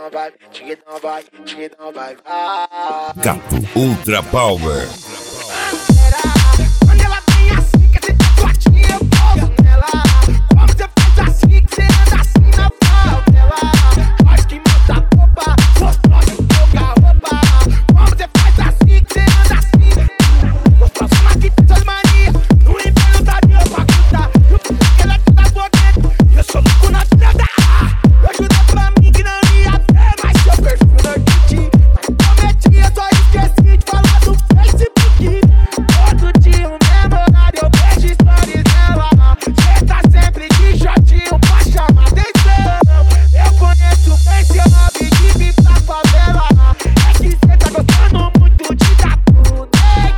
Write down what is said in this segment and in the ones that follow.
Gato Ultra Power. Quando ela vem assim, que esse decotinho eu pouso nela. Como você faz assim, que você anda assim na favela. Acho que mostra a roupa, gostosa de pouca roupa. Como você faz assim, que você anda assim. Gostosa, mas que fez as manias. No inferno tá de roupa curta. E o que ela te dá por dentro. Eu sou louco na estrada. Ajuda pra mim que não ia ter. Mas seu perfil não curti. Mas prometi, eu só esqueci de falar do Facebook. Outro dia um namorado, eu vejo stories dela. Cê tá sempre de shortinho pra chamar atenção. Eu conheço bem seu hobby de vir pra favela. É que cê tá gostando muito de dar tudo.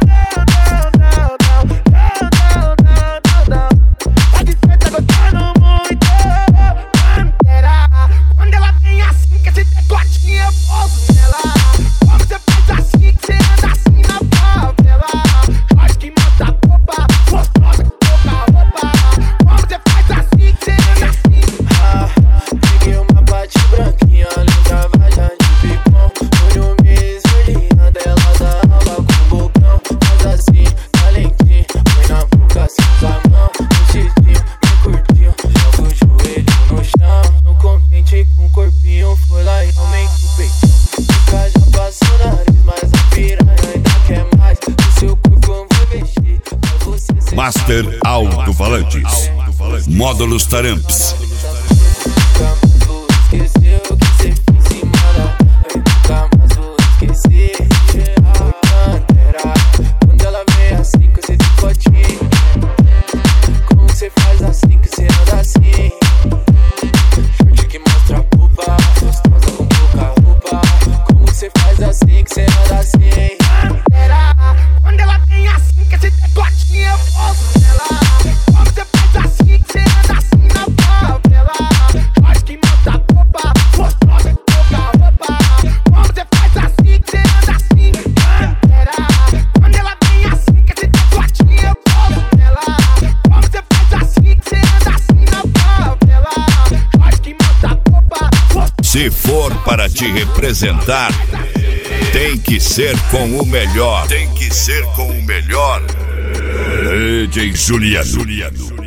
Não. É que cê tá gostando muito. Pantera, quando ela vem assim, que esse decotinho eu pouso nela. Como cê faz assim, que cê anda assim na favela. Acho que mostra a roupa, gostosa de pouca roupa. Como cê faz assim, que cê anda assim. Peguei uma parte branquinha, lembrava já de picão. Olho me esverdeando, ela dá aula com o bocão. Faz assim, tá lentinho, põe na boca, cinza a mão. No xixinho, me curtiu, joga o joelho no chão. No contente com o corpinho, foi lá e aumenta o peitão. Nunca já passou o nariz, mas a piranha ainda quer mais. O seu corpo eu vou vestir, pra você ser Master Alto-Falantes. Módulos Taramps. Nunca mais vou esquecer o que cê fez em cima da. Eu nunca mais vou esquecer. Foi Pantera. Quando ela vem assim com esse decotinho. Como cê faz assim que cê anda assim? Short que mostra a pupa, gostosa com pouca roupa. Como cê faz assim que cê anda assim? Pantera, quando ela vem assim, que esse decotinho eu pouso nela. Como cê faz assim, que cê anda assim na favela. Acho que mostra a roupa, gostosa de pouca roupa. Como cê faz assim, que cê anda assim. Pantera, quando ela vem assim, que esse decotinho eu pouso nela. Como cê faz assim, que cê anda assim na favela. Acho que mostra a roupa, gostosa. Se for para te representar, tem que ser com o melhor. Tem que ser com o melhor. DJ Juliano.